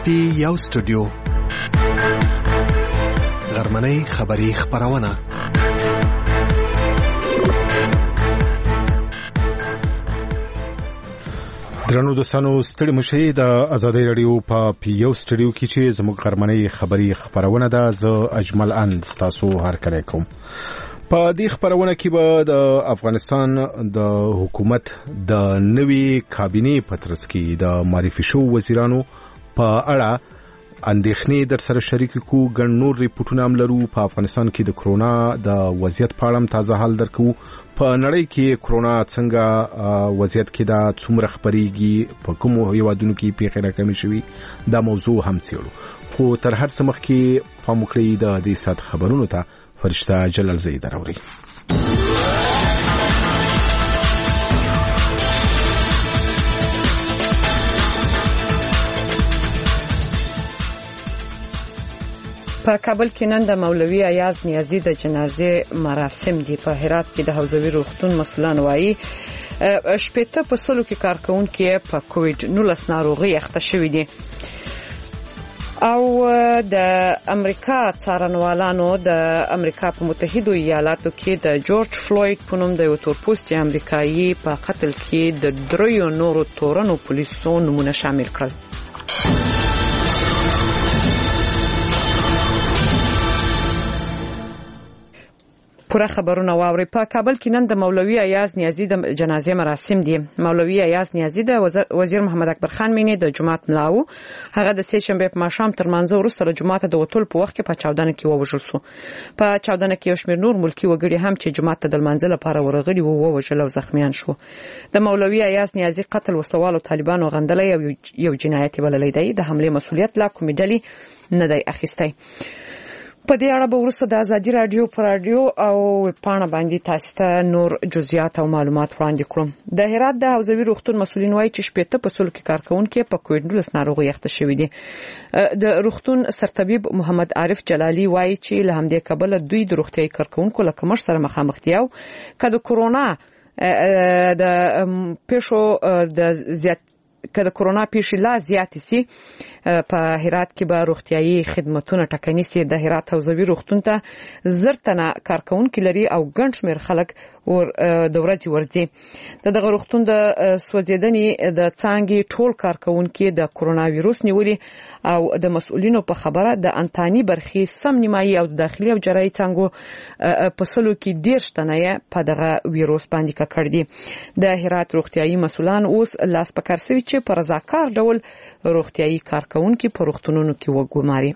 یو سټوډیو غرمنۍ خبری خبرونه درنو دوستانو ستړي مشي د آزادۍ رادیو په یو سټوډیو کې چې زموږ غرمنۍ خبری خبرونه ده ز اجمل اند تاسو هر کله کوم په دې خبرونه کې به د افغانستان د حکومت د نوي کابینې پترس کې د معرفي شو وزیرانو په اړه اندېښنې در سره شریک کو ګڼ نور ریپورتونه هم لرو په افغانستان کې د کرونا د وضعیت په اړه تازه حال درکو په نړۍ کې کرونا څنګه وضعیت کې دا څومره خبريږي په کوم هیوادونو کې پیښې راکمې شوې دا موضوع هم څېړو خو تر هر څه مخکې پام وکړئ د دې سات خبرونو ته فرشته جلال زید راوړي په کابل کې نن د مولوي ایاز نیازی د جنازې مراسم دي په هرات کې د حوزوي روغتون مسؤلان وایي شپږ په سلو کې کارکونکو په کووډ 19 ناروغي اخته شوې دي او د امریکا څارنوالانو د امریکا په متحده ایالاتو کې د جورج فلوید په نوم د یو تورپوستي امریکایي په قتل کې د دریو نورو تورنو پولیسو نمونه شامل کړل پوره خبرونه واوري په کابل کې نن د مولوي ایاز نیازی د جنازې مراسم دي مولوي ایاز نیازی د وزیر محمد اکبر خان مینې د جمعات ملاو هغه د سه شنبه په ماښام تر منځ وروسته د جمعات د وټول په وخت کې په چاودنه کې ووژل شو په چاودنه کې یو شمېر نور ملکی وګړي هم چې جمعات د منځل لپاره ورغلي وو ووژل او زخمیان شو د مولوي ایاز نیازی قتل وسوالو طالبانو غندلې یو جنایت بللی دی د حمله مسؤلیت لا کومې ډلې نه دی اخیستی په دې اړه به ورسره د ازادي رادیو پر رادیو او پاڼه باندې تاسو ته نور جزئیات او معلومات وړاندې کړم د هرات د حوزوي روغتون مسؤلین وایي چې شپږ په سل کې کارکونکو په کووډ 19 ناروغي اخته شوې دي د روغتون سرطبيب محمد عارف جلالي وایي چې له همدې کبل دوی د روغتيایي کارکونکو لکه مر سره مخامخ دي او کله کورونا د پېښو د زیات کله کورونا پیښې لا زیات سي په هرات کې به روغتيایي خدماتونه ټاکني سي د هرات حوزوي روغتون ته زرتنه کارکونکو لري او ګڼ شمېر خلک ور د ورځې ورځي دغه روغتون د سوځیدنې د څانګې ټول کارکونکو د کورونا وایروس نیولې او د مسؤلینو په خبره د انتاني برخي سم نیمایي او داخلي او جراحي څنګه په سلو کې ډیر شتنه په دغه وایروس باندې کړ دي د هرات روغتيایي مسؤلان اوس لاس پکار سوي چې پر رضاکار ډول روغتيایي کارکونکو په روغتونونو کې وګماري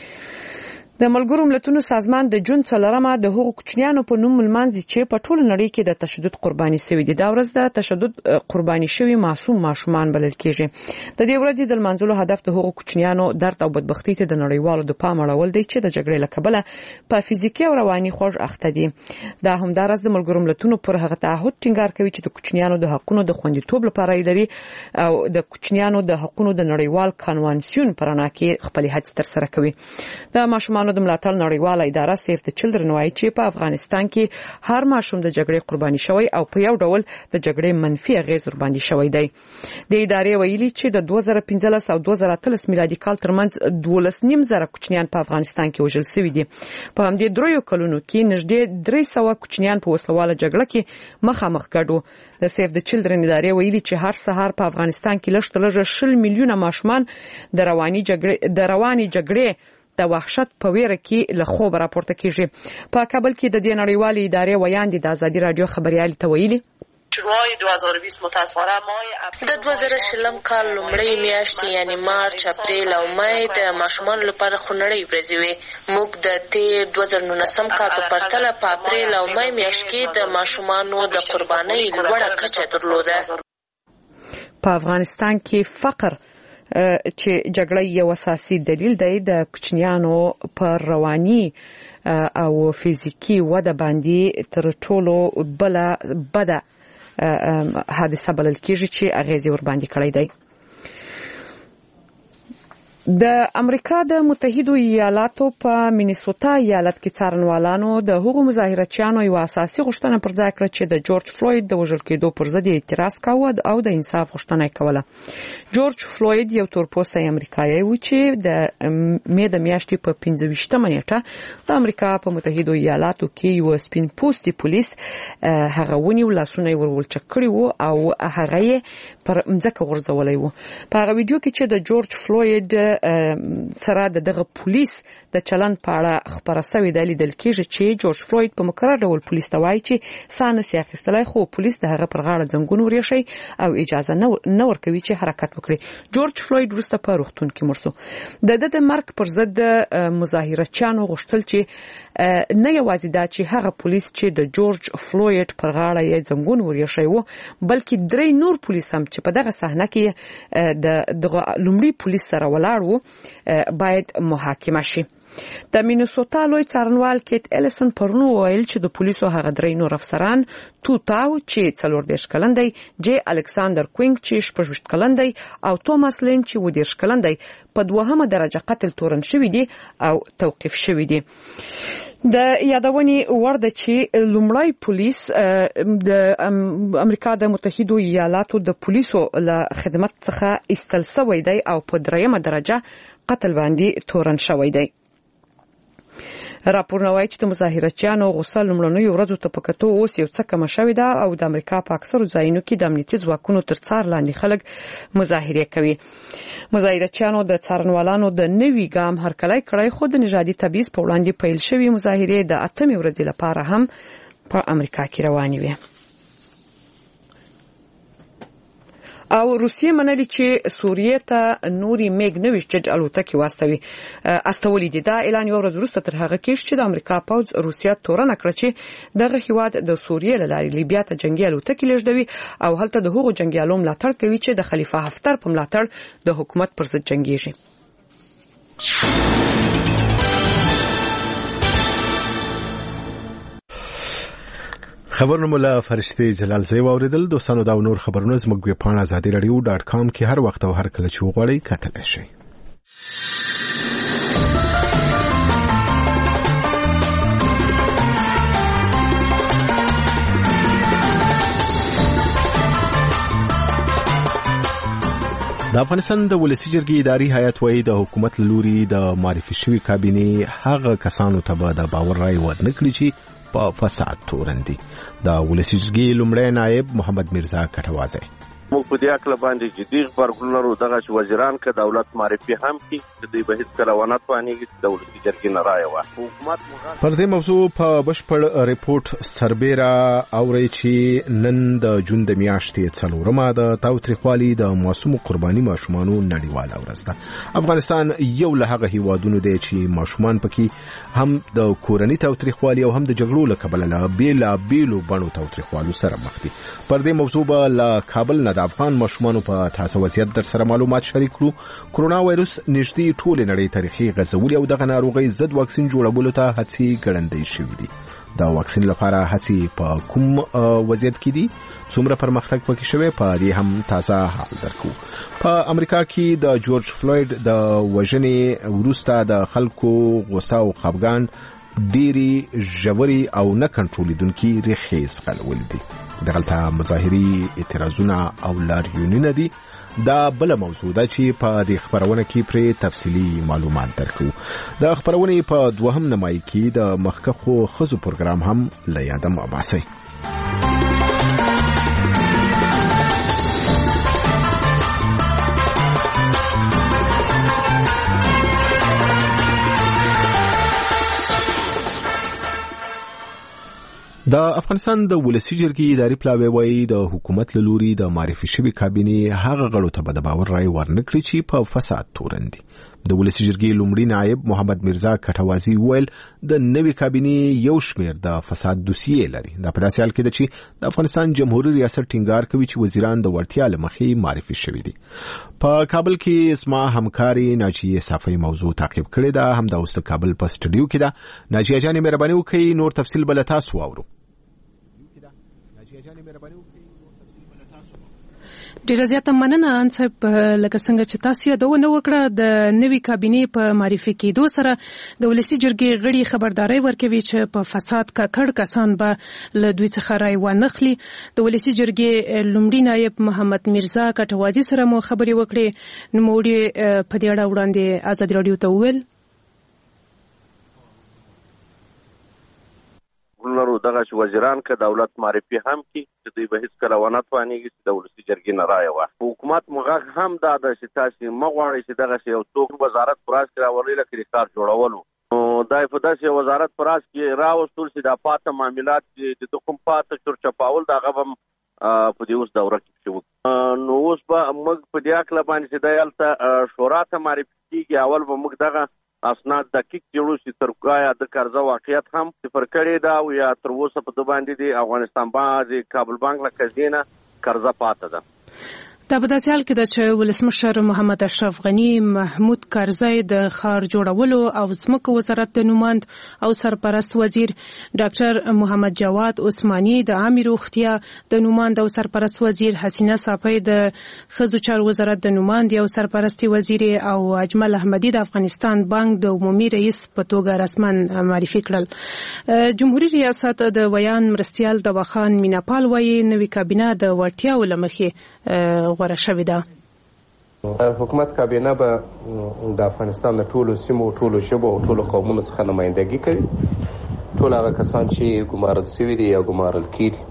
د ملګرو ملتونو سازمان د جون 4مه د حقوق کوچنیانو په نوم ملمانځي چې په ټول نړۍ کې د تشدد قرباني شوی دي دا ورځ د تشدد قرباني شوی معصوم ماشومان بلل کېږي د دې ورځې د منځلو هدف د حقوق کوچنیانو درد او بدبختی ته د نړیوالو د پام اړول دی چې د جګړې لکبله په فزیکي او رواني خوږ اخته دي دا همدارس د ملګرو ملتونو پر هغه تعهد ټینګار کوي چې د کوچنیانو د حقوقو د خوندیتوب لپاره لري او د کوچنیانو د حقوقو د نړیوال کنوانسیون پرانا کې خپل هڅې تر سره کوي د ماشومان د ملاتړ نړیواله اداره سیف د چلډرن وایي چې په افغانستان کې هر ماشوم د جګړې قرباني شوی او په یو ډول د جګړې منفي اغیز ور باندې شوی دی د ادارې ویلي چې د 2015 او 2013 میلادي کال ترمنځ 12.5 کوچنیان په افغانستان کې وژل شوي دي په همدې دریو کلونو کې نږدې 300 کوچنیان په وسلواله جګړه کې مخامخ ګډو د سیف د چلډرن ادارې ویلي چې هر سهار په افغانستان کې لږ 10 میلیونه ماشومان د رواني جګړې د وحشت په ویره کې له خوب راپورته کیږي په کابل کې د دې نړیوالې ادارې ویاندې د ازادي رادیو خبريالي ته ویلي شروع 2020 متاسفانه د 2020 کال لومړۍ میاشتې یعنی مارچ اپریل او مای د ماشومان لپاره خونړۍ ورځې وي موږ د تیر 2019 کال په پرتله په اپریل او مای میاشت کې د ماشومانو د قربانۍ لوړه کچه درلوده په افغانستان کې فقر چې جګړه یو اساسي دلیل دی د کوچنیانو پر رواني او فزیکی وده باندې تر ټولو بده حادثه بلل کېږي چې اغیز ور باندې کړی دی د امریکا د متحده ایالاتو په مینیسوټا ایالت کې څارنوالانو د هغو مظاهرچیانو یو اساسي غوښتنه پر ځای کړه چې د جورج فلوید د وژل کېدو پر ضد اعتراض کاوه او د انصاف غوښتنه کوله. جورج فلوید یو تورپوستی امریکایي و چې د مې د میاشتې په 25مه نیټه د امریکا په متحده ایالاتو کې یو سپین پوستي پولیس هغه ونیو، لاسونه یې ورولچک کړي وو او هغه یې پر مځکه غورځولی وو. په هغه ویډیو کې چې د جورج فلوید سره دغه پولیس د چلن په اړه خبره شوې ده، لیدل کېږي چې جورج فلوید په مکرر ډول پولیس ته وایي چې سانس یې اخیستلی، خو پولیس د هغه پر غاړه زنګون وریښي او اجازه نه ورکوي چې حرکت وکړي. جورج فلوید وروسته په روغتون کې مړ شو. د مرګ پر ضد مظاهرچیانو غوښتل چې نه یوازې دا چې هغه پولیس چې د جورج فلوید پر غاړه یې زنګون وریښي وو، بلکې 3 نور پولیس هم چې په دغه صحنه کې د لومړي پولیس سره ولاړ وو باید محاکمه شي. د مینیسوټا لوی څارنوال کیت الیسن پرونو ویل چې د پولیسو هغه 3 نور افسران توتاو چې 14 کلن دی، جی الکساندر کوینګ چې 16 کلن دی او توماس لین چې 20 کلن دی په 2مه درجه قتل تورن شوی دي او توقيف شوی دي. د یادونې وړ ده چې لومړی پولیس د امریکا د متحده ایالاتو د پولیسو له خدمت څخه ایستل شوی دی او په 3مه درجه قتل باندې تورن شوی دی. راپورونه وايي چې د مظاهرچیانو غوسه لومړنیو ورځو ته په کتو اوس یو څه کمه شوې ده او د امریکا په اکثرو ځایونو کې د امنیتي ځواکونو تر څار لاندې خلک مظاهره کوي. مظاهرچیانو د څارنوالانو د نوي ګام هرکلی کړی، خو د نژادي تبعیض په وړاندې پیل شوې مظاهرې د 8مې ورځې لپاره هم په امریکا کې روانې وي. او روسیه منلي چې سوریه ته نوري میګ 29 جج الوتکې استولې دي. دا اعلان یو ورځ وروسته تر هغه کې چې د امریکا پوځ روسیه تورن کړ چې دغه هیواد د سوریه له لارې لیبیا ته جنگي الوتکې لېږدوي او هلته د هغو جنگیالو ملاتړ کوي چې د خلیفه حفتر په ملاتړ د حکومت پر ضد جنگيږي. خبرونه مولا فرشتي جلال زوی اوریدل. دوستانو دا نور خبرونه زموږ په پاڼه azadiradio.com کې هر وخت او هر کله چې وغواړئ کتلی شئ. د افغانستان د ولسی جرګې اداري هیئت وايي د حکومت لوري د معرفي شوی کابینه هغه کسانو ته به د باور رای ورنکړي چې په فساد تورندي. د ولسی جرګې لومړی نائب محمد میرزا کټوازی موږ په دې اړه باندې جدي خبرګون لرو. دغه وزیران که دولت معرفي هم کی د دې بهیڅ کله ونه توانېږي چې د ولسی جرګې نه رایه واخلي. حکومت پر دې موضوع په بشپړ ریپورت سربیره اوري چې نن د جون د میاشتې 4مه د تاوتریخوالي د معصوم قرباني ماشومانو نړیواله ورځ ده. افغانستان یو له هغه هیوادونو دی چې ماشومان پکې هم د کورنۍ تاوتریخوالي او هم د جګړو له کبله له بیلابیلو بڼو تاوتریخوالو سره مخ دي. پر دې موضوع به له کابل نه د افغان ماشومانو په تازه وضعیت در سره معلومات شریک کړو. کرونا وایروس نږدې ټول نړۍ تاریخي غزولي او دغه ناروغي ضد واکسین جوړولو ته هڅې ګړندۍ شوې دي. د واکسین لپاره هڅې په کوم وضعیت کې دي، څومره پرمختګ پکې شوی، په دې هم تازه حال درکو. په امریکا کې د جورج فلوید د وژنې وروسته د خلکو غوسه او خپګان ډېری ژوري او نه کنټرولیدونکي ریښې ځغلولې دي. دغلته مظاهري اعتراضونه او لاریونونه دي. دا بل موضوع ده چې په دې خبرونه کې پر تفصیلی معلومات درکو. د خبرونه په 2م نمای کې د مخکخو خزو پروګرام هم له یاده مباسي. د افغانستان د ولسی جرګې اداري پلاوی وايي د حکومت له لوري د معرفي شوی کابینه هغه غړو ته د باور رای ورنکړي چې په فساد تورندي. د ولسی جرګې لومړی نائب محمد میرزا کټوازی ویل د نوې کابینه یو شمیر د فساد دوسیې لري. دا په داسې حال کې ده چې د افغانستان جمهوریت ریاست ټینګار کوي چې وزیران د وړتیا له مخې معرفي شوي دي. په کابل کې اسما همکاري ناجیه صافی موضوع تعقیب کړې ده. هم د اوس کابل په سټډیو کې ده. ناجیه جان مهرباني وکړئ نور تفصیل بل تاسو واورو. ډیره زیاته مننه انصب لکه څنګه چې تاسو یادونه وکړه د نوي کابینې په معرفي کېدو سره د ولسی جرګې غړي خبرداري ورکوي چې په فساد ککړ کسان به له دوی څخه رای وانخلي. د ولسی جرګې لومړي نائب محمد میرزا کټوازی سره مو خبري وکړې نو موږ په دې اړه وړاندې آزاد رادیو ته وویل ولرو دغه وزیران که دولت معرفي هم کی چې دوی به هیڅ کله ونه توانېږي چې د ولسی جرګې نه رایه واخلي. حکومت مغه هم دا د چې تاسو مغواړي چې دغه یو څوک وزارت پراس کې راولي لکه کار جوړولو دا په داسې وزارت پراس کې راوستل چې د پاته معاملات چې د کوم پاته چرچپاول دا غوم په دې اوس دوره کې شو نو اوس به موږ په دې اکل باندې چې دالته شورا ته معرفي کیږي اول به موږ دغه اسناد دقیق جوړو چې ترګایا د قرضه واقعیت هم صفر کړي دا او یا تر اوسه په باندې د افغانستان باندې کابل بانک له خزینه قرضه پاتې ده. دا په داسې حال کې ده چې ولسمشر محمد اشرف غنی محمود کرزی د ښار جوړولو او ځمکو وزارت د نوماند او سرپرست وزیر ډاکټر محمد جواد عثماني د عامه روغتیا د نوماند او سرپرست وزیر حسینه صافی د ښځو چارو وزارت د نوماند او سرپرستی وزیر او اجمل احمدی د افغانستان بانک د عمومي رئیس په توګه رسمن معرفي کړل. جمهوریت ریاست د ویان مرستیال دواخان میناپال وایي نوې کابینه د وړتیاو له مخې غوره شوې ده. حکومت کابینه به د افغانستان د ټولو سیمو ټولو ژبو او ټولو قومونو څخه نمایندګي کوي. ټول هغه کسان چې ګمارل شوي دي یا ګمارل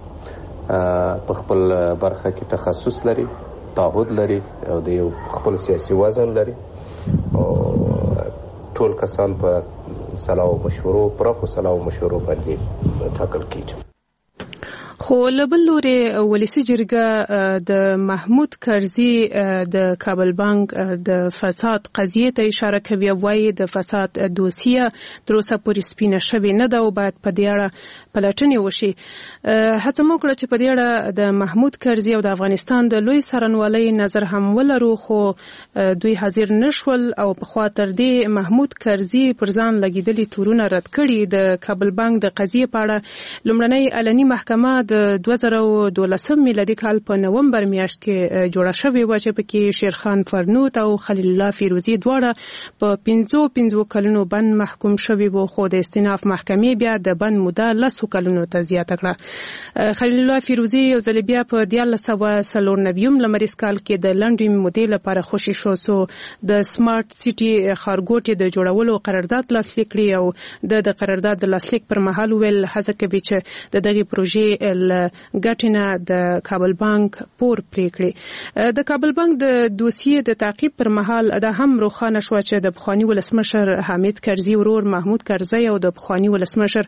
کیږي په خپل برخه کې تخصص لري تعهد لري او د یو خپل سیاسي وزن لري او ټول کسان په صلاح او مشورو پراخو صلاح او مشورو باندې ټاکل کیږي. خو لبل لوري ولسی جرګه د محمود کرزی د کابل بانک د فساد قضیه ته اشاره کوي وایي د فساد دوسیه تر اوسه پورې سپینه شوې نه ده او باید په دې اړه پلټنې وشي. هڅه مو کړه چې په دې اړه د محمود کرزی او د افغانستان د لوی څارنوالۍ نظر هم ولرو خو دوی حاضر نشول او په خوا تر دې محمود کرزی پر ځان لګیدلي تورونه رد کړي. د کابل بانک د قضیه په اړه لومړنۍ علني محکمه د 2012 میلادي کال په نومبر میاشت کې جوړه شوې و چې پکې شیرخان فرنوت او خلیل الله فیروزی دواړه په 15 کلونو بند محکوم شوي وو خو د استئناف محکمې بیا د بند موده 10 کلونو ته زیاته کړه. خلیل الله فیروزی یو ځل بیا په 1994 لمریز کال کې د لنډې مودې لپاره خوشي شو سو د سمارټ سيټي ښارګوټي د جوړولو قرارداد لاسلیک کړی او د قرارداد د لاسلیک پر مهال ویل هڅه کوي چې د دغه پروژې ګټنه د کابل بانک پور پریکړي. د کابل بانک د دوسیې د تعقیب پر مهال دا هم روښانه شو چې د بخوانی ولسمشر حامد کرزی ورور محمود کرزی او د بخوانی ولسمشر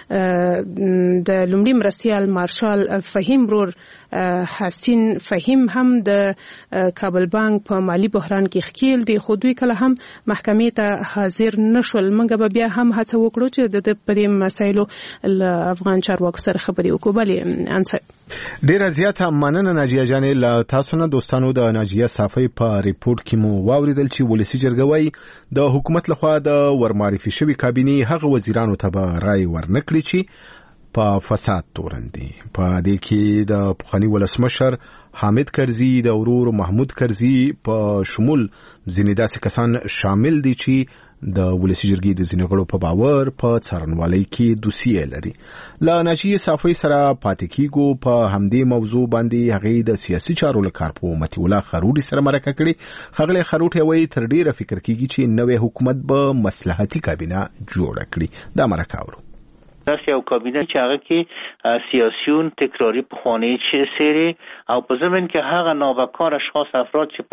د لومړي مرستیال مارشال فهیم ورور حسین فهیم هم د کابل بانک په مالی بحران کې ښکیل دي خو دوی کله هم محکمې ته حاضر نشول. موږ به بیا هم هڅه وکړو چې د پدې مسایلو افغان چارواکو سره خبرې وکړو. بلې ډیره زیاته مننه ناجیه جانې له تاسو نه دوستانو. د ناجیه صافی په ریپورت کې مو واوریدل چې ولسی جرګه وايي د حکومت لخوا د ورمعرفي شوی کابینې هغه وزیرانو ته به رای ورنکړي چې په فساد تورندي. په دې کې د پخوانی ولسمشر حامد کرزی د ورور محمود کرزی په شمول ځینې داسې کسان شامل دي چې د ولسی جرګې د ځینې غړو په باور په څارنوالۍ کې دوسیه لري. لا ناجیه صافی سره پاتې کیږو په همدې موضوع باندې هغه د سیاسي چارو لپاره په متي الله خروټي سره مرکه کړي. خغله خروټي وایي تر ډیره فکر کیږي چې نوې حکومت به مصلحتي کابینه جوړ کړي. دا مرکه اورو داسې یو کابینه چې هغه کې سیاسیون تکراری پخوانی سری او په ضمن کې هغه نابکار اشخاص افراد چې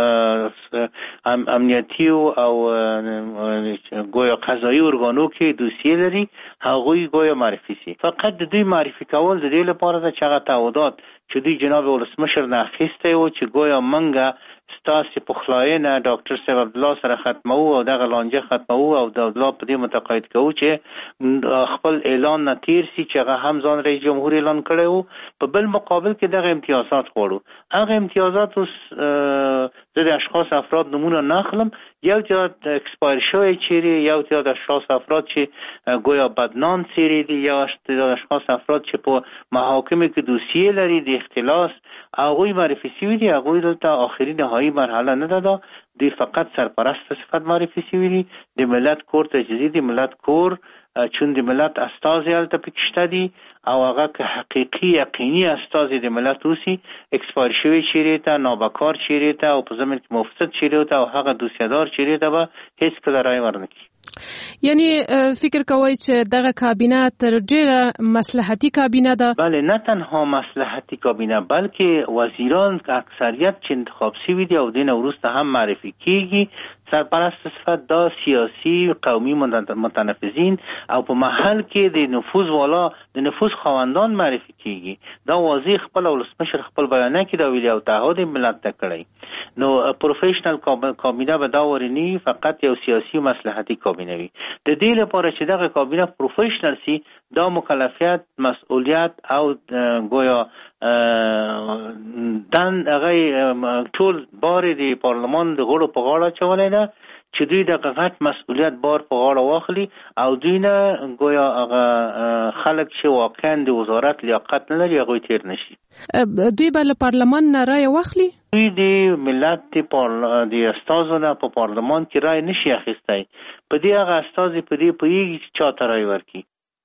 په امنیتي او گویا قضایي ارګانو کې دوسیه لري هغوی گویا معرفي سي. فقط د دوی معرفي کول د دې لپاره چې هغه تعهدات چې دوی جناب ولسمشر نه اخیستی و چې گویا منګه ستاسو پخلاینه ډاکټر صاحب عبدالله سره ختمو او دغه لانجه ختمو او د عبدالله په دې متقاعد کوو چې خپل اعلان نه تیر سي چې هغه هم ځان رئیس جمهور اعلان کړی و. په بل مقابل کې دغه امتیازات غواړو. هغه امتیازات اوس زه د اشخاص افراد نمونه ناخلم، یو تعداد اکسپایر شوی چیرې، یو تعداد اشخاص افراد چې گویا بدنام چیرې دي، یا تعداد اشخاص افراد چې په محاکمه کې دوسیه لري د اختلاس، هغوی معرفي شوي دي. هغوی دلته آخري نهایی مرحله نه ده، دی فقط سرپرست صفت معرفي شوي دي. د ملت کور تجزیه دی ملت کور چون د ملت استازی هلته پکې شته دي او هغه که حقیقي یقیني استازی د ملت اوسي، اکسپایر شوی چیرې ته، نابکار چیرې ته او په ضمن کې مفسد چیرې ته او هغه دوسیه‌دار چیرې ته به هیڅ کله رای ورنکړي. یعنی فکر کوئ چې دغه کابینه تر ډیره مصلحتي کابینه ده؟ بله، نه تنها مصلحتي کابینه بلکې وزیران اکثریت چې انتخاب شوي دي او دین وروسته هم معرفي کیږي، سرپرست صفت دا سیاسی قومي متنفذین او په محل کې د نفوذ والا د نفوذ خواندان معرفي کیږي. دا واضح خپل ولسمشر خپل بیانیه کې دا ویلي او تعهد ملت ته کړی. نو پروفیشنل کابینه به دا ورنی فقط یو سیاسی مصلحتي کابینه وي. د دې لپاره چې دغه کابینه پروفیشنل سي، دا مکلفیت، مسئولیت او گویا دن هغه ټول بار د پارلمان د غړو په غاړه چولې ده چې دوی د غټ مسئولیت بار په غاړه واخلي او دوی نه گویا هغه خلک چې واقعا د وزارت لیاقت نه لري هغه تیر نشي. دوی به له پارلمان نه رای واخلي؟ دوی د ملت د استازو په پارلمان کې رای نشي اخیستی. په دې هغه استازي په دې پوهیږي چې چاته رای ورکړي.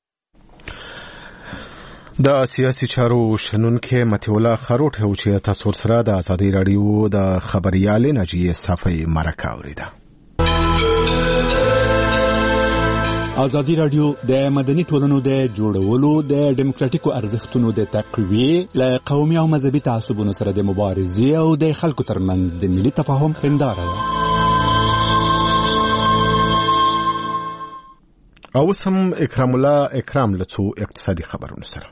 د سیاسي چارو شنونکي متي الله خروټ هو چې تاسو سره د ازادي رادیو د خبريال نجیه صافي مرکه اوریده. ازادي رادیو د مدني ټولنو د جوړولو د ډیموکراټیکو ارزښتونو د تقویه له قومي او مذهبي تعصبونو سره د مبارزې او د خلکو ترمنځ د ملي تفاهم هنداره ده. او سم اکرام الله اکرام لڅو اقتصادي خبرونه سره.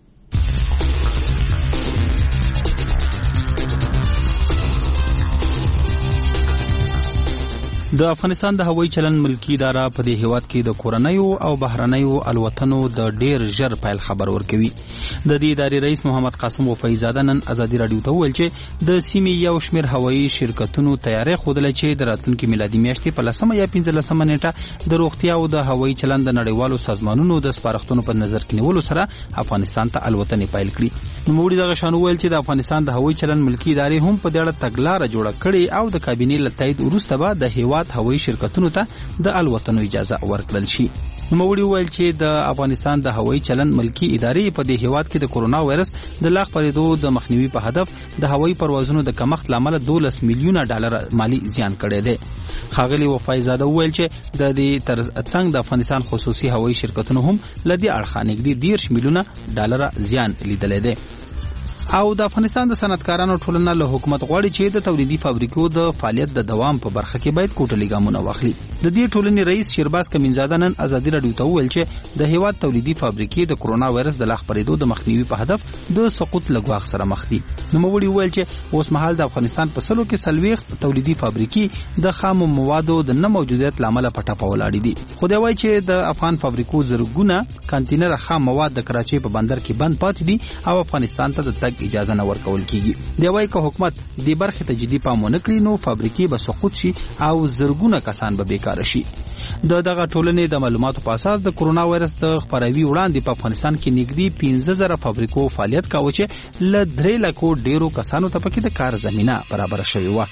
د افغانستان د هوایي چلن ملکی اداره په دې هیواد کې د کورنیو او بهرنیو الوتنو د ډیر ژر پیل خبر ورکوي. د دې ادارې رئیس محمد قاسم وفایزاده نن ازادي رادیو ته وویل چې د سیمې یو شمېر هوایي شرکتونو تیاری خوده چې د راتلونکي میلادي میاشتې په 10 یا 15 نیټه د روغتیا او د هوایي چلن د نړیوالو سازمانونو د سپارښتنو په نظر کې نیولو سره افغانستان ته الوتنې پیل کړي. نوموړي دغه شان وویل چې د افغانستان د هوایي چلن ملکی ادارې هم په دې اړه تګلارې جوړه کړې او د کابینې له تایید وروسته به د هیواد هوایي شرکتونو ته د الوتنو اجازه ورکړل شي. نوموړي وویل چې د افغانستان د هوایي چلن ملکی ادارې په دې هیواد کې د کورونا وایرس د لاغ پرېدو د مخنیوي په هدف د هوایي پروازونو د کمښت لامل 12 میلیونه ډالر مالی زیان کړی دی. ښاغلي وفایزاده وویل چې د دې ترڅنګ د افغانستان خصوصي هوایي شرکتونو هم لدی اړخ نږدې 10 میلیونه ډالر زیان لیدلی دی. او د افغانستان د صنعتکارانو ټولنه له حکومت غواړي چې د تولیدي فابریکو د فعالیت د دوام په برخه کې باید کوټلي ګامونه واخلي. د دې ټولنې رئیس شیرباز کمینزاده نن ازادي رادیو ته وویل چې د هیواد تولیدي فابریکې د کورونا وایرس د لاغ پرېدو د مخنیوي په هدف د سقوط له ګواښ سره مخ دي. نوموړي وویل چې اوس مهال د افغانستان په سلو کې 40 تولیدي فابریکې د خامو موادو د نه موجودیت لامل په ټاپه ولاړې دي. خو دا وایي چې د افغان فابریکو زرګونه کانټینر خام مواد د کراچۍ په بندر کې بند پاتې دي او افغانستان ته د تګ اجازه نه ورکول کیږي. دی وایي که حکومت دې برخې ته جدي پام ونه کړي نو فابریکې به سقوط شي او زرګونه کسان به بیکاره شي. د دغه ټولنې د معلوماتو په اساس د کورونا وایرس د خپراوي وړاندې په افغانستان کې نږدې 15000 فابریکو فعالیت کاوه چې ل 3 لکو ډیرو کسانو ته پکې د کار زمينه برابر شوې و.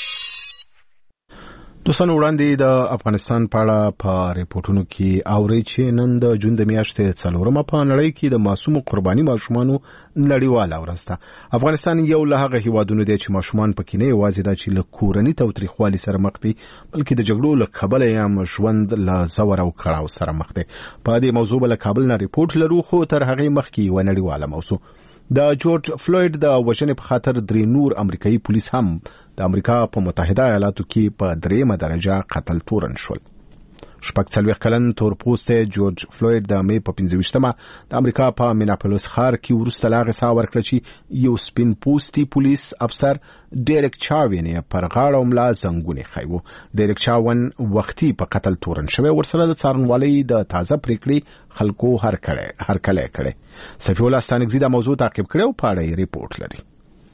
دوستان وړاندې د افغانستان په اړه په ریپورتونو کې اوري چې نن د جون د میاشتې 4مه په نړۍ کې د معصوم قرباني ماشومانو نړیواله ورځ ده. افغانستان یو له هغه هیوادونو دی چې ماشومان پکې نه یوازې دا چې له کورنۍ تاوتریخوالي سره مخ دي بلکې د جګړو له کبله یې ژوند له زور او کړاو سره مخ دي. په دې موضوع بل کابل نه ریپورت لرو خو تر هغه مخکې و نړیواله موضوع د جورج فلوید د وژنې په خاطر 3 نور امریکایي پولیس هم د امریکا په متحده ایالاتو کې په 3مه درجه قتل تورن شول. 40 کلن تورپوست جورج فلوید د مې په 25مه د امریکا په میناپولیس ښار کې ورسته لاغه سا ورکړه چې یو سپین پوسټي پولیس افسر ډیرک چاوین پر غاړه وملا زنګونی خایو. ډیرک چاوین وختي په قتل تورن شوی ورسره د څارنوالۍ د تازه پریکړې خلکو هر کله کړي. صفی الله ستانکزی د موضوع تعقیب کړو په اړه ریپورت لري.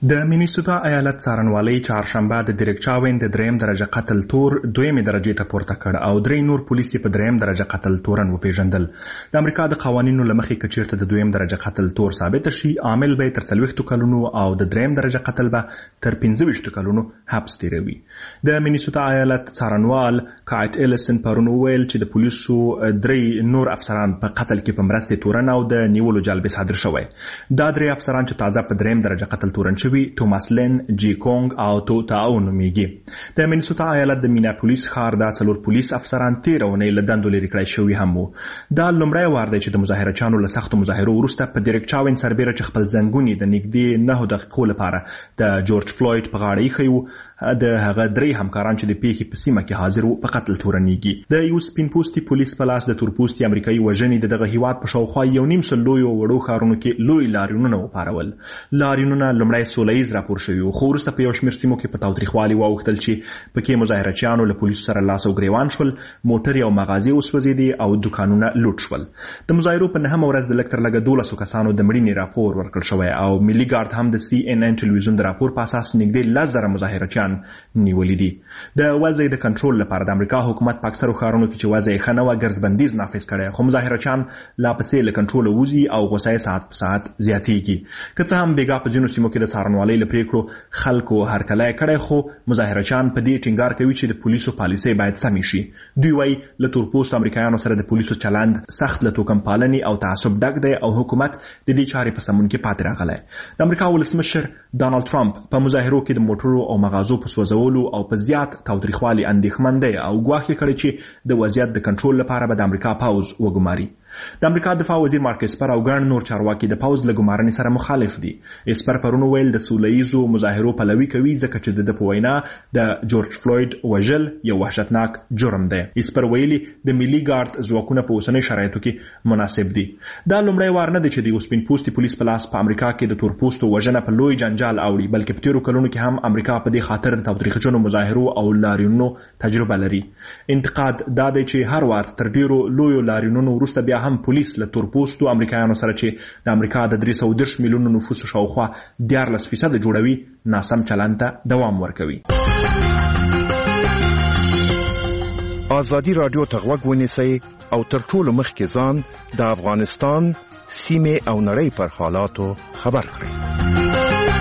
د مینیسوټا ایالت څارنوالۍ چهارشنبه د ډیرک چاوین د دریم درجه قتل تور دویمې درجې ته پورته کړ او درې نور پولیس په دریم درجه قتل تورن وپیژندل. د امریکا د قوانینو لمخې کچیرته د دویم درجه قتل تور ثابت شي، عامل به تر 40 کلونو او د دریم درجه قتل به تر 25 کلونو حبس تیروي. د مینیسوټا ایالت څارنوال کایټ الیسن پرون ویل چې د پولیسو درې نور افسران په قتل کې په مرسته تورن او د نیولو جلب صادر شوی. دا درې افسران چې تازه په دریم درجه قتل تورن توماس لین، جی کونګ او تو تاو نومیږي. د مینیسوټا ایالت د میناپولیس ښار د 4 پولیس افسران 13 اونۍ له دندو لرې کړای شوي هم وو. دا لومړی وار دی چې د مظاهرچیانو له سختو مظاهرو وروسته په ډیرک چاوین سربیره چې خپل زنګونی د نږدې 9 دقیقو لپاره د جورج فلوید په غاړه ایښی وو، د هغه درې همکاران چې د پیښې په سیمه کې حاضر وو په قتل تورنیږي. د یو سپین پوستي پولیس په لاس د تورپوستي امریکایي وژنې د دغه هیواد په شاوخوا 1.5 سل لویو وړو ښارونو کې لوی لاریونونه وپارول. لاریونونه لومړی سوله راپور شوی خو وروسته په یو شمېر سیمو کې په تاوتریخوالي واوښتل چې پکې مظاهرچیانو له پولیسو سره لاس او ګریوان شول، موټرې او مغازې وسوځېدې او دوکانونه لوټ شول. د مظاهرو په 9مه ورځ د لږ تر لږه 12 کسانو د مړینې راپور ورکړل شوی او ملي ګارد هم د CNN ټلویزیون د راپور په اساس نږدې 10,000 مظاهرچیان نیولي دي. د وضع د کنټرول لپاره د امریکا حکومت په اکثرو ښارونو کې چې وضع یې ښه نه وه ګرځبندیز نافذ کړی، خو مظاهرچیان لا پسې له کنټروله وځي او غوسه یې ساعت په ساعت زیاتېږي. که څه هم بیګا په ځینو سیمو کې د څارنوالۍ له پریکړو خلکو هرکلی کړی، خو مظاهرچیان په دې ټینګار کوي چې د پولیسو پالیسۍ باید سمې شي. دوی وایي له تورپوستو امریکایانو سره د پولیسو چلند سخت له توکم پالنې او تعصب ډک دی او حکومت د دې چارې په سمون کې پاتې راغلی. د امریکا ولسمشر ډانلډ ټرمپ په مظاهرو کې د موټرو او مغازو په سوځولو او په زیات تاوتریخوالي اندېښمن دی او ګواښ یې کړی چې د وضعیت د کنټرول لپاره به د امریکا پوځ وګماري. د امریکا دفاع وزیر مارک اسپر او ګڼ نور چارواکي د پوځ له ګمارنې سره مخالف دي. اسپر پرون ویل د سوله ییزو مظاهرو پلوي کوي ځکه چې د په وینا د جورج فلوید وژل یو وحشتناک جرم دی. اسپر ویلي د ملي ګارد ځواکونه په اوسنۍ شرایطو کې مناسب دي. دا لومړی وار نه دی چې د سپین پوستي پولیس په لاس په امریکا کې د تورپوستو وژنه په لوی جنجال اوړي، بلکې په تیرو کلونو کې هم امریکا په دې خاطر د تاوتریخجنو مظاهرو او لاریونونو تجربه لري. انتقاد دا دی چې هر وار تر ډیرو لویو لاریونونو وروسته بیا هم پولیس له تورپوستو امریکایانو سره چې د امریکا د 310 میلیونو نفوس شاوخوا 14% جوړوي ناسم چلند ته دوام ورکوي. ازادي رادیو ته غوږ ونیسئ او تر ټولو مخکې ځان د افغانستان سیمې او نړۍ پر حالاتو خبر کړئ.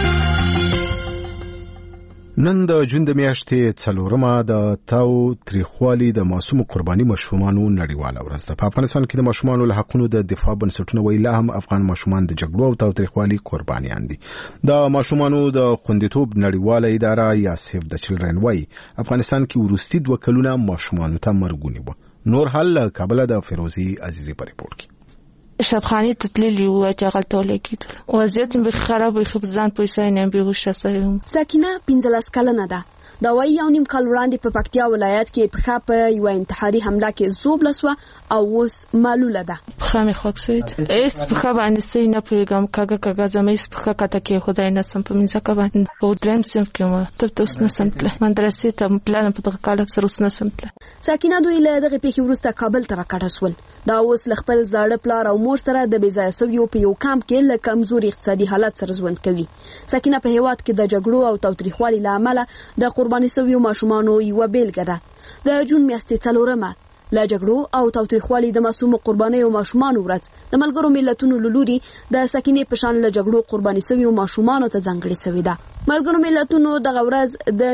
نن د جون د میاشتې 4مه د تاوتریخوالي د معصوم قرباني ماشومانو نړیواله ورځ ده. په افغانستان کې د ماشومانو له حقونو د دفاع بنسټونه ویل هم افغان ماشومان د جګړو او تاوتریخوالي قربانیان دي. د ماشومانو د خوندیتوب نړیواله اداره یا سیف د چلډرن وای افغانستان کې ورستي 2 کلونه ماشومانو ته مرګونی و. نور حل کابل د فیروزی عزیزی په ریپورت کې شبخانی تتلیلی و اجاقل تولیکیدل وضعیت به خراب خبزان پیسای نیم بیهوش شسایم. ساکینه 15 کلنه ده. دا وایي 1.5 کال وړاندې په پکتیا ولایت کې په خاپه یو انتحاري حمله کې زوبله سو او اوس معلوله ده. خامي خوښید اس په خا باندې سي نه پیغام کاګه زمې په خا کته کې خدای نه سم په منځه کا باندې په درم سم کې ما ته تاسو نه سمتله مدرسې ته پلان په دغه کال سره نه سمتله. ساکینه دوی له دغه پیښې وروسته کابل ته راکړه سول. دا اوس خپل زاړه پلار او مور سره د بيځای سویو په یو کامپ کې له کمزوري اقتصادي حالت سره ژوند کوي. ساکینه په هیواد کې د جګړو او تاوتریخوالي لامل د قرباني سویو ماشومانو یو بیلګه ده. د جون میاشتې 4مه له جګړو او تاوتریخوالي د معصوم قرباني او ماشومانو ورځ د ملګرو ملتونو لوري د سکینې په شان له جګړو قرباني سویو ماشومانو ته ځانګړې شوې ده. ملګرو ملتونو دغه ورځ د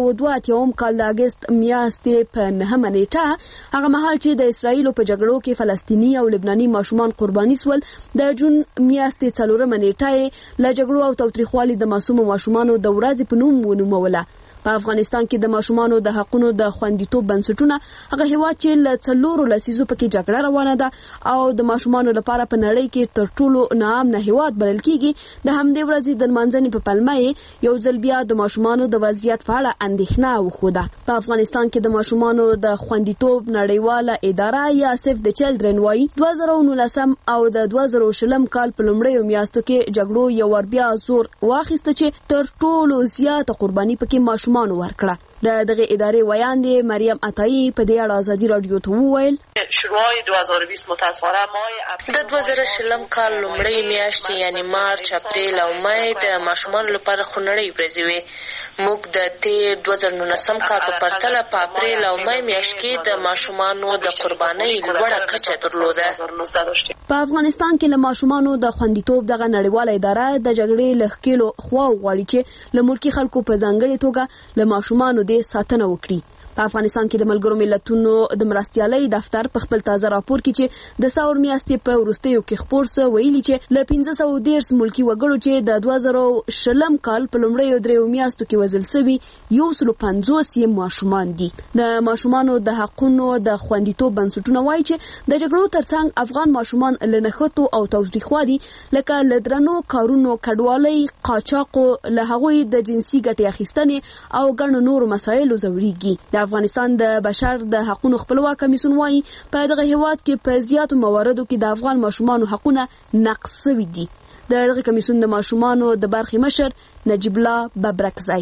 1902 کال د اگست میاشتې په 9مه نیټه هغه مهال چې د اسرایل په جګړو کې فلسطینی او لبناني ماشومان قرباني سول د جون میاشتې 4مه نیټه له جګړو او تاوتریخوالي د معصوم ماشومانو د ورځې په نوم ونوموله. په افغانستان کې د ماشومانو د حقونو د خوندیتوب بنسټونه هغه هیواد چې له 4 لسیزو پکې جګړه روانه ده او د ماشومانو لپاره په نړۍ کې تر ټولو ناامنه هیواد بلل کیږي د همدې ورځې د منځنۍ په پلمه یو ځل بیا د ماشومانو د وضعیت په اړه اندېښنه وښوده. په افغانستان کې د ماشومانو د خوندیتوب نړیواله اداره یا سیف د چلډرن وای 2019 او د 2020 کال په لومړیو میاشتو کې جګړو یو ور بیا زور واخیسته چې تر ټولو زیاته قرباني پکې ماشومان ماشومان ورکړه. دغه ادارې ویاندې مریم عطایی په دې اړه ازادي رادیو ته وویل شروع 2020 متاسفانه د 2020 کال لومړۍ میاشتې یعنی مارچ، اپریل او مای د ماشومان لپاره خونړۍ ورځې وې. موږ د تیر 2019 کال په پرتله په اپریل او مای میاشت کې د ماشومانو د قربانۍ لوړه کچه درلوده. په افغانستان کې له ماشومانو د خوندیتوب دغه نړیواله اداره د جګړې له ښکېلو خواو غواړي چې له ملکي خلکو په ځانګړې توګه له ماشومانو د ساتنه وکړي. په افغانستان کې د ملګرو ملتونو د مرستیالۍ دفتر په خپل تازه راپور کې چې د ساور میاشتې په وروستیو کې خپور سو ویلي چې له 1513 ملکی وګړو چې د 2020 کال په لومړیو دریو میاشتو کې وژل شوي 150 ماشومان دي. د ماشومانو د حقونو د خوندیتوب بنسټونه وایي چې د جګړو ترڅنګ افغان ماشومان له نښتو او تاوتریخوالي لکه لدرنو کارونو کډوالۍ قاچاق له هغوی د جنسي ګټې اخیستنې او ګڼو نور مسایلو زوړیږي. افغانستان د بشر د حقوقو خپلواک کمیسیون وايي په دغه هیواد کې په زیاتو مواردو کې د افغان ماشومانو حقوقونه نقض شوي دي. دغه کمیسیون د ماشومانو د برخې مشر نجیب الله ببرکزی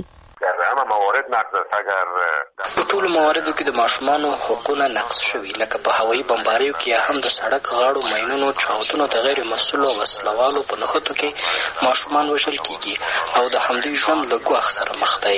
په ټولو مواردو کې د ماشومانو حقوقونه نقض شوي، لکه په هوایي بمباریو کې یا هم د سړک غاړو ماینونو چاودنو د غیر مسؤلو وسلوالو په نښتو کې ماشومان وژل کیږي او د همدې ژوند له ګواښ سره مخ دی.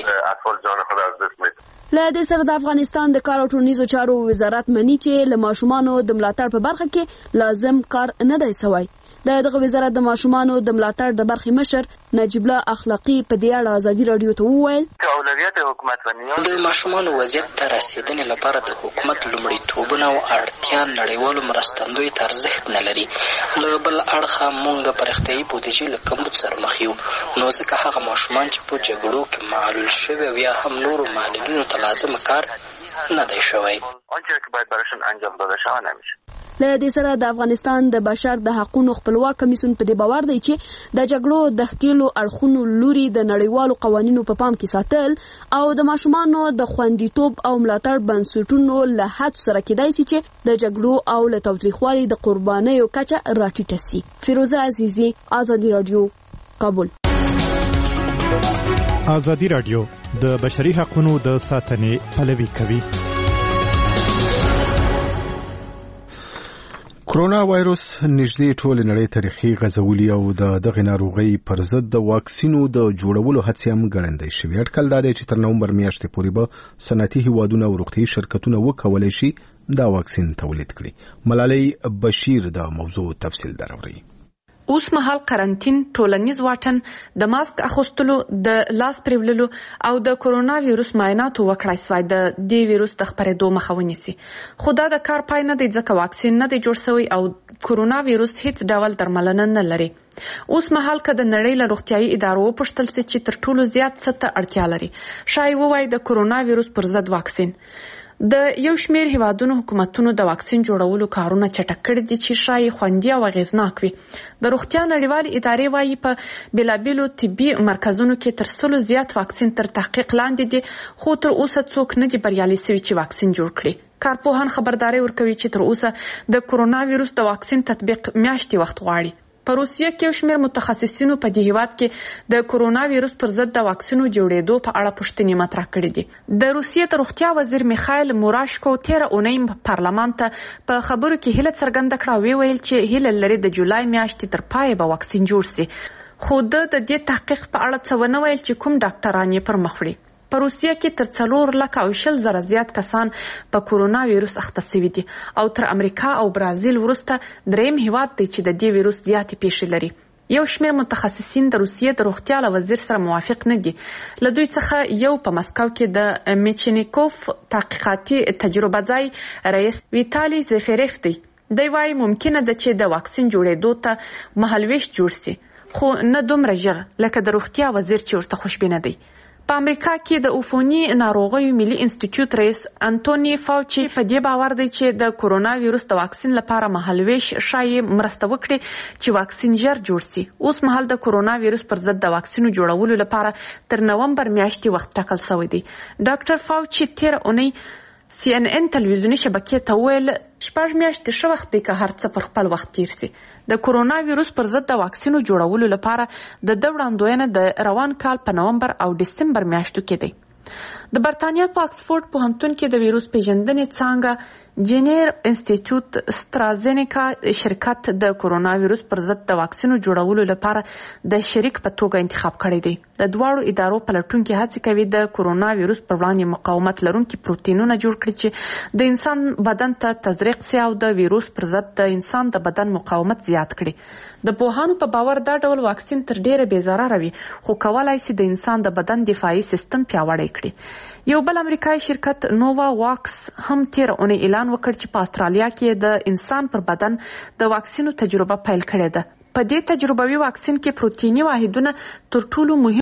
له دې سره د افغانستان د کار او ټولنیزو چارو وزارت مني چې له ماشومانو د ملاتړ په برخه کې لازم کار نه دی شوی. دغه وزارت د ماشومانو د ملاتړ د برخې مشر نجیب الله اخلاقی په دې اړه ازادي رادیو ته وویل د ماشومانو وضعیت ته رسیدنې لپاره د حکومت لومړیتوبونه او اړتیا نړیوالو مرستندوی ته ارزښت نه لري. له بل اړخه موږ د پرختیايي بودیجې له کمبود سره مخ یو، نو ځکه هغه ماشومان چې په جګړو کې معلول شوي او یا هم نورو معلولینو ته لازم کار نه دی شوی. له دې سره د افغانستان د بشر د حقوقو خپلواک کمیسیون په دې باور دی چې د جګړو د ښکېلو اړخونو لوري د نړیوالو قوانینو په پام کې ساتل او د ماشومانو د خوندیتوب او ملاتړ بنسټونو له هڅو سره کېدای شي چې د جګړو او له تاوتریخوالي د قربانیو کچه راټیټه شي. فیروزه عزیزی، ازادي رادیو، کابل. ازادي رادیو د بشري حقوقو د ساتنې پلوي کوي. کرونا وایروس نږدې ټول نړۍ تاریخي غزولي او دغه ناروغي پر ضد د واکسینو د جوړولو هڅې هم ګړندۍ شوې. اټکل دا دی چې تر نومبر میاشتې پورې به صنعتي هیوادونه او روغتیايي شرکتونه وکولای شي دا واکسین تولید کړي. ملالۍ بشیر د موضوع تفصیل دروړي. اوس مهال قرنټین، ټولنیز واټن، د ماسک اخیستلو، د لاس پریوللو او د کرونا ویروس معایناتو وکړای سوی د دې ویروس د خپرېدو مخه ونیسي. خو دا د کار پای نه دی ځکه واکسین نه دی جوړ شوی او کرونا ویروس هیڅ ډول درملنه نه لري. اوس مهال که د نړۍ له روغتیايي ادارو وپوښتل شي چې تر ټولو زیات څه ته اړتیا لري، شایي ووایي د کرونا ویروس پر ضد واکسین. د یو شمېر هیوادونو حکومتونو د واکسین جوړولو کارونه چټک کړي دي چې شایي خوندي او اغیزناک وي. د روغتیا نړیوالې ادارې وایي په بېلابېلو طبي مرکزونو کې تر 100 زیات واکسین تر تحقیق لاندې دي، خو تر اوسه څوک نه دي بریالي شوي چې واکسین جوړ کړي. کارپوهان خبرداري ورکوي چې تر اوسه د کرونا ویروس د واکسین تطبیق میاشتې وخت غواړي. په روسیه کې یو شمېر متخصصینو په دې هیواد کې د کرونا ویروس پر ضد د واکسینو جوړېدو په اړه پوښتنې مطرح کړې دي. د روسیې د روغتیا وزیر میخایل موراشکو 13 اونۍ پارلمان ته په خبرو کې هیله څرګنده کړه او ویل چې هیله لري د جولای میاشتې تر پای به واکسین جوړ شي. خو د دې تحقیق په اړه څه ونه ویل چې کوم ډاکټران یې پر مخ وړي. په روسیه کې تر 4,20,000 زیات کسان په کرونا ویروس اخته شوي دي او تر امریکا او برازیل وروسته دریم هیواد دی چې د دې ویروس زیاتې پیښې لري. یو شمېر متخصصین د روسیې د روغتیا له وزیر سره موافق نه دي. له دوی څخه یو په مسکو کې د میچنیکوف تحقیقاتي تجربه ځای رئیس ویتالي زفیریف دی. دی وايي ممکنه ده چې د واکسین جوړېدو ته مهالویش جوړ شي، خو نه دومره ژر لکه د روغتیا وزیر چې ورته خوشبینه دی. په امریکا کې د عفوني ناروغیو ملي انسټیټیوټ رئیس انټونی فاوچي په دې باور دی چې د کرونا ویروس د واکسین لپاره مهالویش شایي مرسته وکړي چې واکسین ژر جوړ شي. اوس مهال د کرونا ویروس پر ضد د واکسینو جوړولو لپاره تر نومبر میاشتې وخت ټاکل شوی دی. ډاکټر فاوچي 13 اونۍ CNN تلویزیونی شبکې ته ویل 6 میاشتې شو وخت دی که هر څه پر خپل وخت تیر شي. د کرونا ویروس پر ضد د واکسینو جوړولو لپاره د وړاندوینه د روان کال په نومبر او دسمبر میاشتو کې دی. د برتانیا په آکسفورډ پوهنتون کې د ویروس پیژندنې څانګه جینیر انسټیټیوټ استرازینیکا شرکت د کورونا ویروس پر ضد د واکسینو جوړولو لپاره د شریک په توګه انتخاب کړی دی. د دواړو ادارو پلټونکي هڅه کوي د کورونا ویروس پر وړاندې مقاومت لرونکي پروتینونه جوړ کړي چې د انسان بدن ته تزریق سي او د ویروس پر ضد د انسان د بدن مقاومت زیات کړي. د پوهانو په باور دا ډول واکسین تر ډیره بې ضرره وي خو کولای شي د انسان د بدن دفاعي سیستم پیاوړی کړي. یو بل امریکایي شرکت نووا واکس هم تیر اونۍ اعلان وکړ چې په استرالیا کې د انسان پر بدن د واکسینو تجربه پیل کړې ده. په دې تجربوي واکسین کې پروتیني واحدونه تر ټولو مهم